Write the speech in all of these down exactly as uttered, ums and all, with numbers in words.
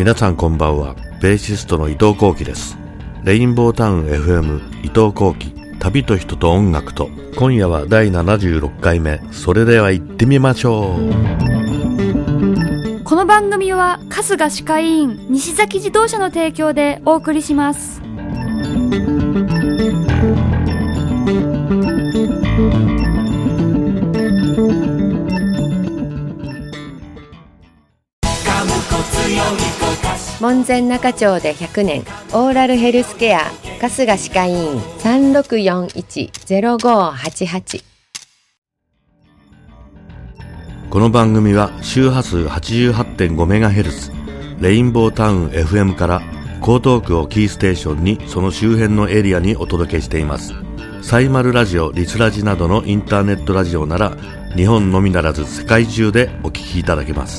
皆さんこんばんは。ベーシストの伊藤幸喜です。レインボータウン エフエム 伊藤幸喜、旅と人と音楽と。今夜はだいななじゅうろっかいめ。それでは行ってみましょう。 この番組は春日歯科医院西崎自動車の提供でお送りします。 門前仲町でひゃくねんオーラルヘルスケア春日歯科医院 さんろくよんいち ゼロごはちはち。 この番組は周波数 はちじゅうはちてんごメガヘルツ レインボータウン エフエム から江東区をキーステーションにその周辺のエリアにお届けしています。サイマルラジオ、リスラジなどのインターネットラジオなら日本のみならず世界中でお聞きいただけます。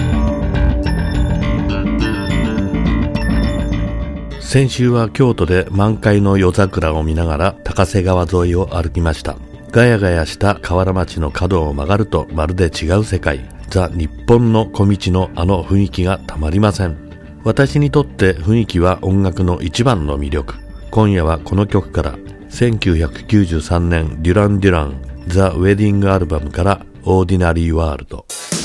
先週は京都で満開の夜桜を見ながら高瀬川沿いを歩きました。ガヤガヤした河原町の角を曲がるとまるで違う世界。ザ・日本の小道のあの雰囲気がたまりません。私にとって雰囲気は音楽の一番の魅力。今夜はこの曲からせんきゅうひゃくきゅうじゅうさんねんデュラン・デュランザ・ウェディングアルバムからオーディナリー・ワールド。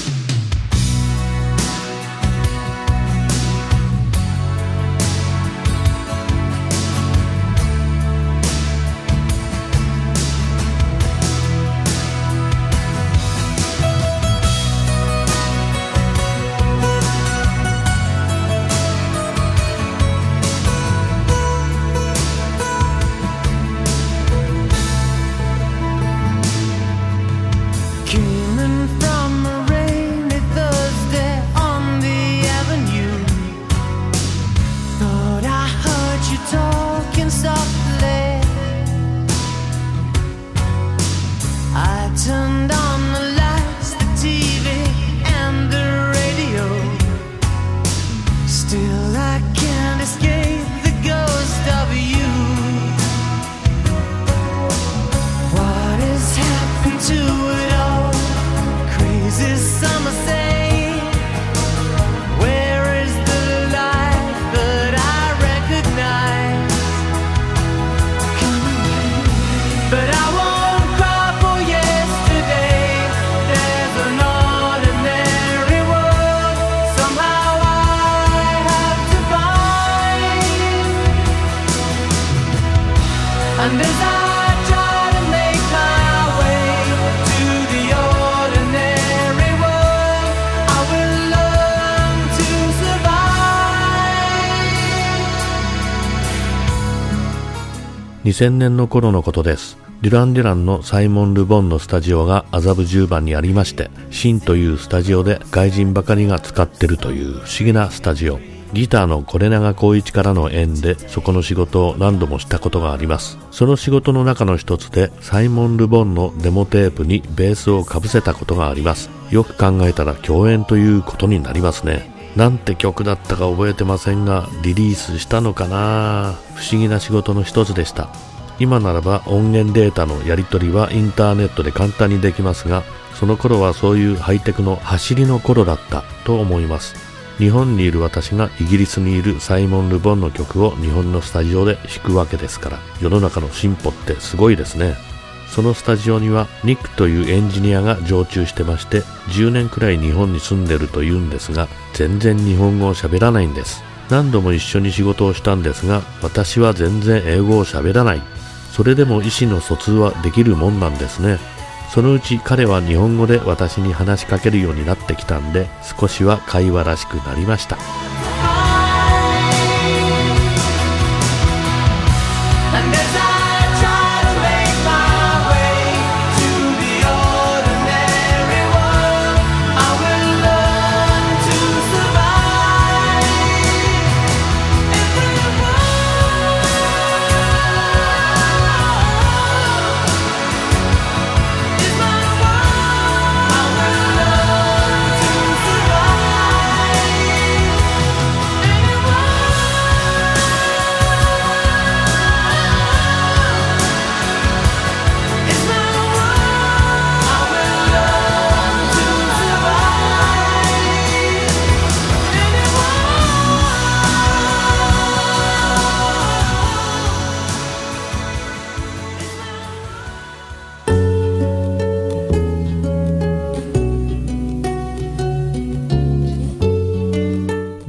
にせんねんの頃のことです。デュラン・デュランのサイモン・ルボンのスタジオが麻布十番にありまして、シンというスタジオで外人ばかりが使ってるという不思議なスタジオ。ギターの是永光一からの縁でそこの仕事を何度もしたことがあります。その仕事の中の一つでサイモン・ルボンのデモテープにベースをかぶせたことがあります。よく考えたら共演ということになりますね。なんて曲だったか覚えてませんがリリースしたのかな。不思議な仕事の一つでした。今ならば音源データのやり取りはインターネットで簡単にできますが、その頃はそういうハイテクの走りの頃だったと思います。日本にいる私がイギリスにいるサイモン・ルボンの曲を日本のスタジオで弾くわけですから、世の中の進歩ってすごいですね。そのスタジオにはニックというエンジニアが常駐してまして、じゅうねんくらい日本に住んでると言うんですが、全然日本語を喋らないんです。何度も一緒に仕事をしたんですが、私は全然英語を喋らない。それでも意思の疎通はできるもんなんですね。そのうち彼は日本語で私に話しかけるようになってきたんで、少しは会話らしくなりました。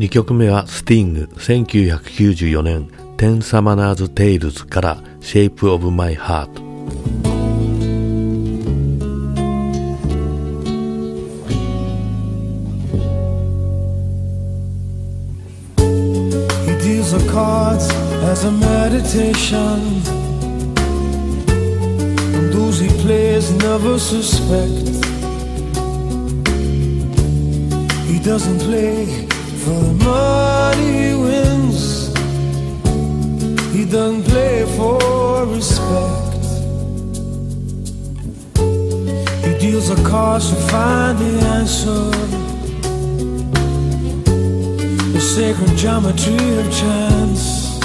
にきょくめはスティングせんきゅうひゃくきゅうじゅうよねんTen Summoners Tales から Shape of My Heart。He deals the cards as a meditation, and those he plays never suspect. He doesn't play for the money he wins. He doesn't play for respect. He deals the cards to find the answer, the sacred geometry of chance,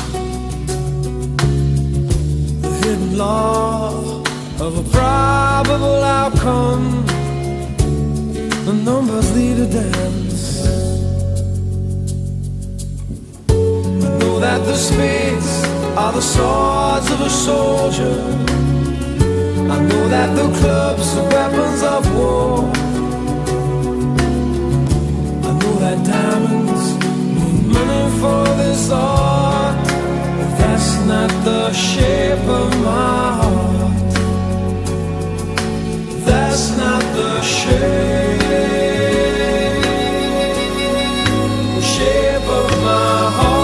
the hidden law of a probable outcome. The numbers lead a dance. I know that the spades are the swords of a soldier. I know that the clubs are weapons of war. I know that diamonds need money for this art, but that's not the shape of my heart. That's not the shape, the shape of my heart.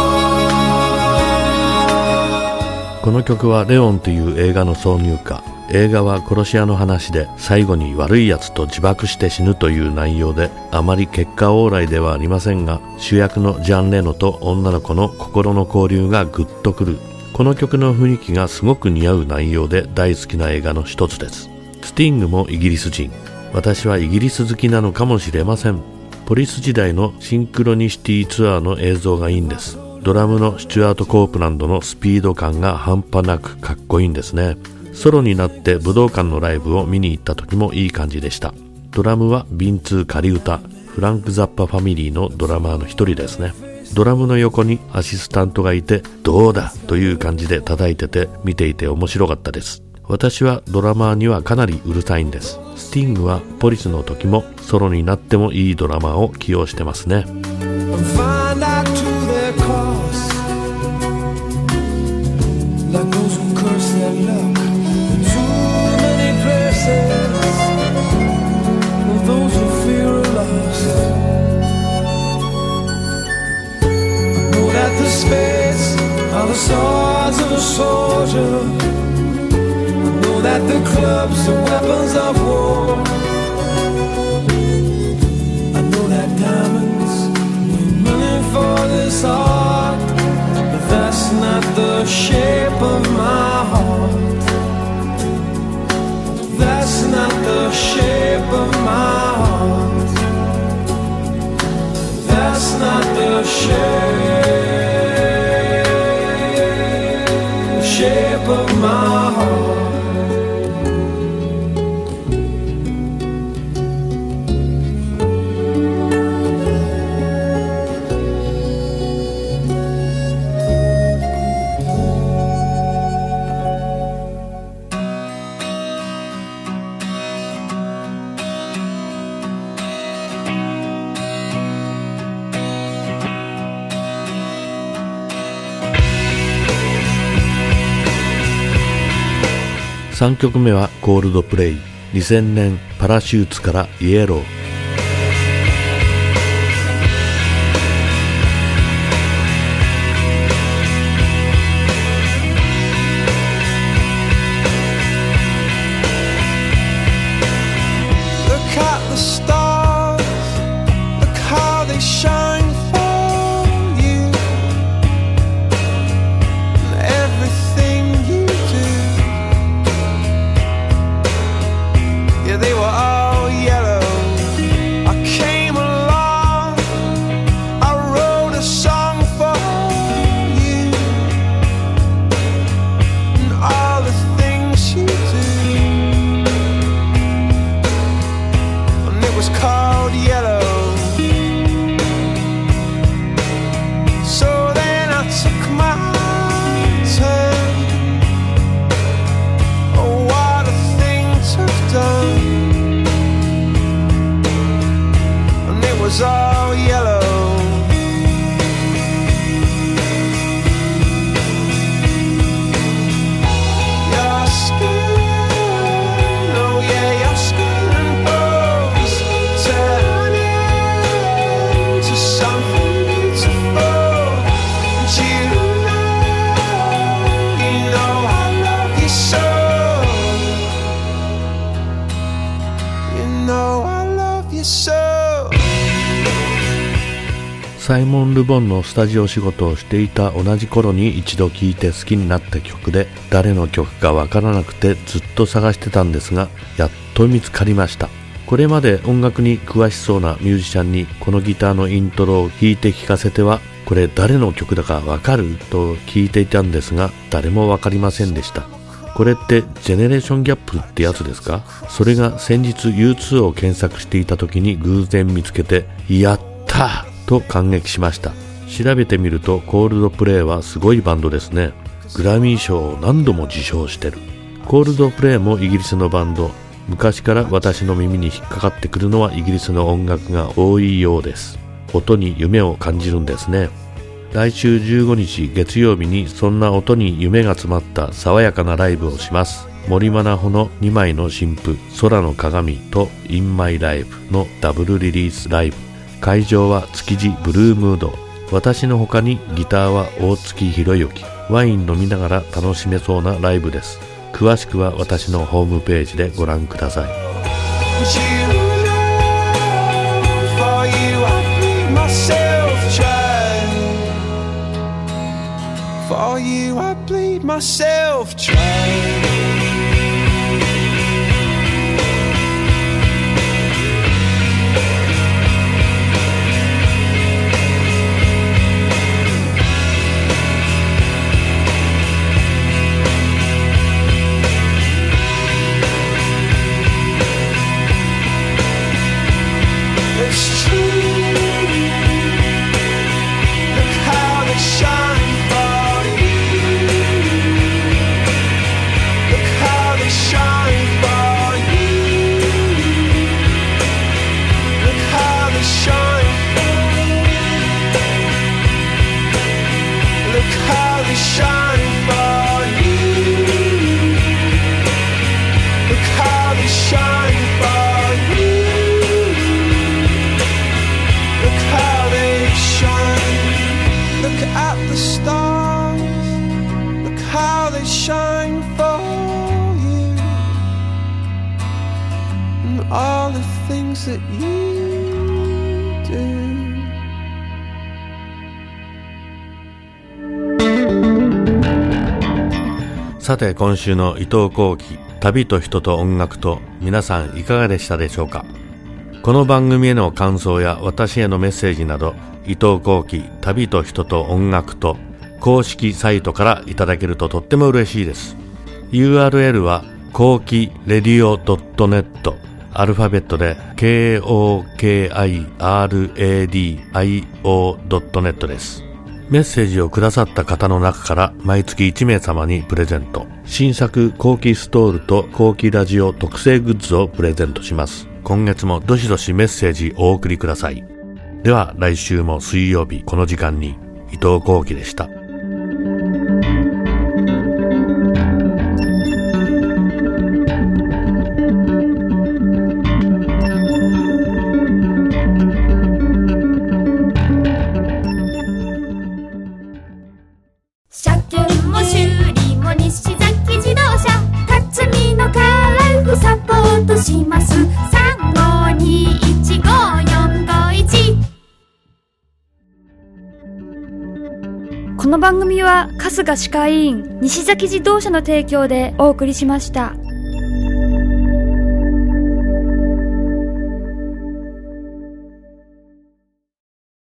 この曲はレオンという映画の挿入歌。映画は殺し屋の話で最後に悪い奴と自爆して死ぬという内容であまり結果オーライではありませんが、主役のジャン・レノと女の子の心の交流がグッとくる。この曲の雰囲気がすごく似合う内容で大好きな映画の一つです。スティングもイギリス人。私はイギリス好きなのかもしれません。ポリス時代のシンクロニシティツアーの映像がいいんです。ドラムのスチュアート・コープランドのスピード感が半端なくかっこいいんですね。ソロになって武道館のライブを見に行った時もいい感じでした。ドラムはビンツー仮歌、フランク・ザッパファミリーのドラマーの一人ですね。ドラムの横にアシスタントがいて、どうだという感じで叩いてて見ていて面白かったです。私はドラマーにはかなりうるさいんです。スティングはポリスの時もソロになってもいいドラマーを起用してますね。Like those who curse their luck in too many places, or those who fear a loss. I know that the spades are the swords of a soldier. I know that the clubs are weapons of war. I know that diamonds need money for this art, but that's not the shape of my heart. That's not the shape of my heart. That's not the shape, shape of my heart.さんきょくめはコールドプレイ。にせんねんパラシューツからイエロー。 Was all yellow. サイモン・ルボンのスタジオ仕事をしていた同じ頃に一度聴いて好きになった曲で、誰の曲かわからなくてずっと探してたんですが、やっと見つかりました。これまで音楽に詳しそうなミュージシャンにこのギターのイントロを弾いて聴かせては、これ誰の曲だかわかると聞いていたんですが、誰もわかりませんでした。これってジェネレーションギャップってやつですか？それが先日 ユーツー を検索していた時に偶然見つけて、やったーと感激しました。調べてみるとコールドプレイはすごいバンドですね。グラミー賞を何度も受賞してる。コールドプレイもイギリスのバンド。昔から私の耳に引っかかってくるのはイギリスの音楽が多いようです。音に夢を感じるんですね。来週じゅうごにち月曜日にそんな音に夢が詰まった爽やかなライブをします。森真奈穂のにまいの新譜空の鏡と In My Life のダブルリリースライブ。会場は築地ブルームード。私の他にギターは大月博之。ワイン飲みながら楽しめそうなライブです。詳しくは私のホームページでご覧ください。 For you I bleed myself dry. It's true. Look how they shine for you. Look how they shine for you. Look how they shine for you. Look how they shine for you. Look how they shine for you. Look how they shine. Look at the stars. Look how they shine for you. And all the things that you do. さて今週の伊藤幸喜旅と人と音楽と、皆さんいかがでしたでしょうか？この番組への感想や私へのメッセージなど、伊藤幸喜旅と人と音楽と公式サイトからいただけるととっても嬉しいです。 ユーアールエル は幸喜レディオ ドットネット、 アルファベットで ケーオーケーアイアールエーディーアイオー ドットネット です。メッセージをくださった方の中から毎月いちめいさまにプレゼント、新作幸喜ストールと幸喜ラジオ特製グッズをプレゼントします。今月もどしどしメッセージお送りください。では来週も水曜日この時間に、伊藤幸喜でした。 車検も修理も西崎自動車、辰巳のカラーフサポートします。さんごにいちごよんごいち。 この番組は春日歯科医院西崎自動車の提供でお送りしました。